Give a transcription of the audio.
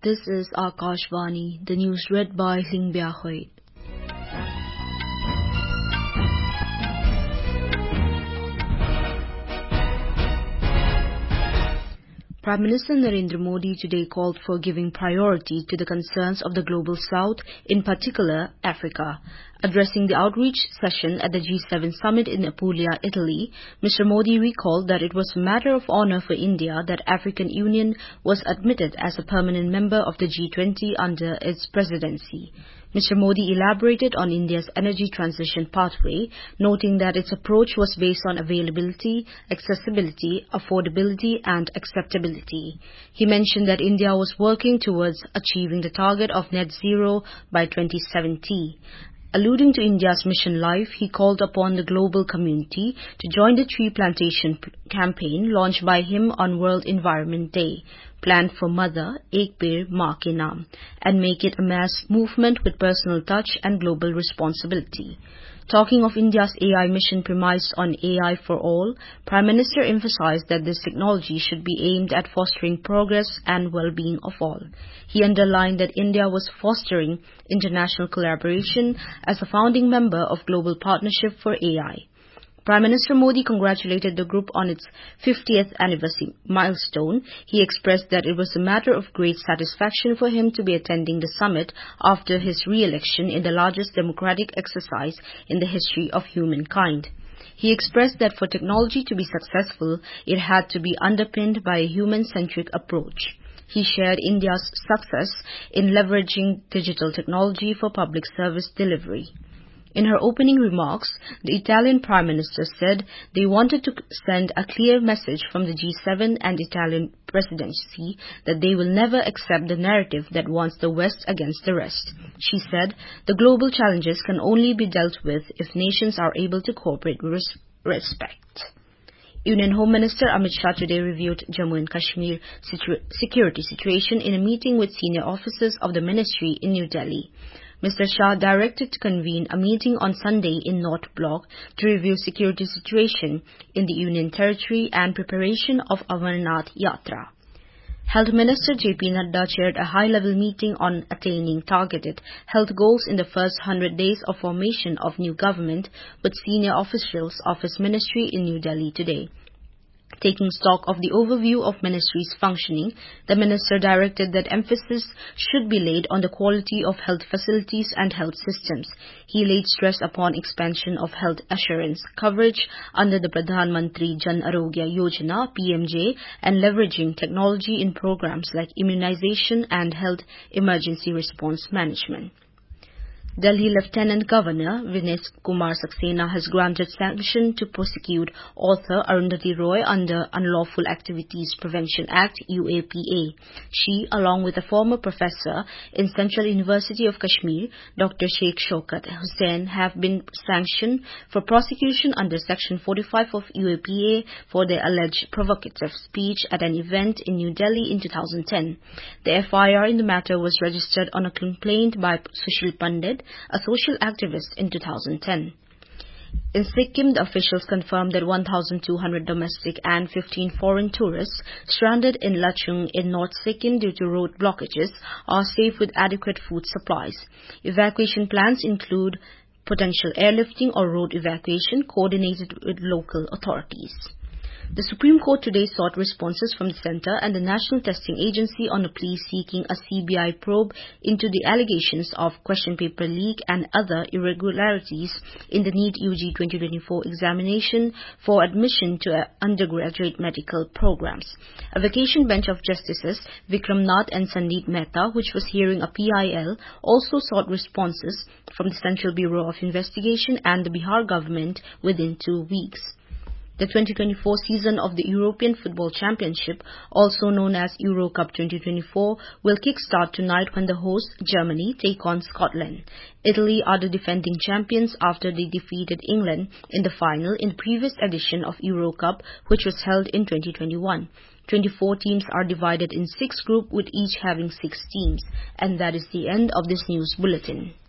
This is Akashvani, the news read by Lingbia Hui. Prime Minister Narendra Modi today called for giving priority to the concerns of the Global South, in particular Africa. Addressing the outreach session at the G7 summit in Apulia, Italy, Mr. Modi recalled that it was a matter of honor for India that African Union was admitted as a permanent member of the G20 under its presidency. Mr. Modi elaborated on India's energy transition pathway, noting that its approach was based on availability, accessibility, affordability and acceptability. He mentioned that India was working towards achieving the target of net zero by 2070. Alluding to India's mission life, he called upon the global community to join the tree plantation campaign launched by him on World Environment Day, Plant for Mother, Ek Peड़ Maa Ke Naam, and make it a mass movement with personal touch and global responsibility. Talking of India's AI mission premised on AI for all, Prime Minister emphasized that this technology should be aimed at fostering progress and well-being of all. He underlined that India was fostering international collaboration as a founding member of Global Partnership for AI. Prime Minister Modi congratulated the group on its 50th anniversary milestone. He expressed that it was a matter of great satisfaction for him to be attending the summit after his re-election in the largest democratic exercise in the history of humankind. He expressed that for technology to be successful, it had to be underpinned by a human-centric approach. He shared India's success in leveraging digital technology for public service delivery. In her opening remarks, the Italian Prime Minister said they wanted to send a clear message from the G7 and Italian presidency that they will never accept the narrative that wants the West against the rest. She said, the global challenges can only be dealt with if nations are able to cooperate with respect. Union Home Minister Amit Shah today reviewed Jammu and Kashmir security situation in a meeting with senior officers of the ministry in New Delhi. Mr. Shah directed to convene a meeting on Sunday in North Block to review security situation in the Union Territory and preparation of Amarnath Yatra. Health Minister J.P. Nadda chaired a high-level meeting on attaining targeted health goals in the first 100 days of formation of new government with senior officials of his ministry in New Delhi today. Taking stock of the overview of ministry's functioning, the minister directed that emphasis should be laid on the quality of health facilities and health systems. He laid stress upon expansion of health assurance coverage under the Pradhan Mantri Jan Arogya Yojana (PMJ) and leveraging technology in programs like immunization and health emergency response management. Delhi Lieutenant Governor Vinay Kumar Saxena has granted sanction to prosecute author Arundhati Roy under Unlawful Activities Prevention Act UAPA. She, along with a former professor in Central University of Kashmir, Dr. Sheikh Shaukat Hussain, have been sanctioned for prosecution under Section 45 of UAPA for their alleged provocative speech at an event in New Delhi in 2010. The FIR in the matter was registered on a complaint by Sushil Pandit, a social activist, in 2010. In Sikkim, the officials confirmed that 1,200 domestic and 15 foreign tourists stranded in Lachung in North Sikkim due to road blockages are safe with adequate food supplies. Evacuation plans include potential airlifting or road evacuation coordinated with local authorities. The Supreme Court today sought responses from the Centre and the National Testing Agency on a plea seeking a CBI probe into the allegations of question paper leak and other irregularities in the NEET UG 2024 examination for admission to undergraduate medical programs. A vacation bench of Justices Vikram Nath and Sandeep Mehta, which was hearing a PIL, also sought responses from the Central Bureau of Investigation and the Bihar government within 2 weeks. The 2024 season of the European Football Championship, also known as Euro Cup 2024, will kick-start tonight when the hosts, Germany, take on Scotland. Italy are the defending champions after they defeated England in the final in the previous edition of Euro Cup, which was held in 2021. 24 teams are divided in 6 groups with each having 6 teams. And that is the end of this news bulletin.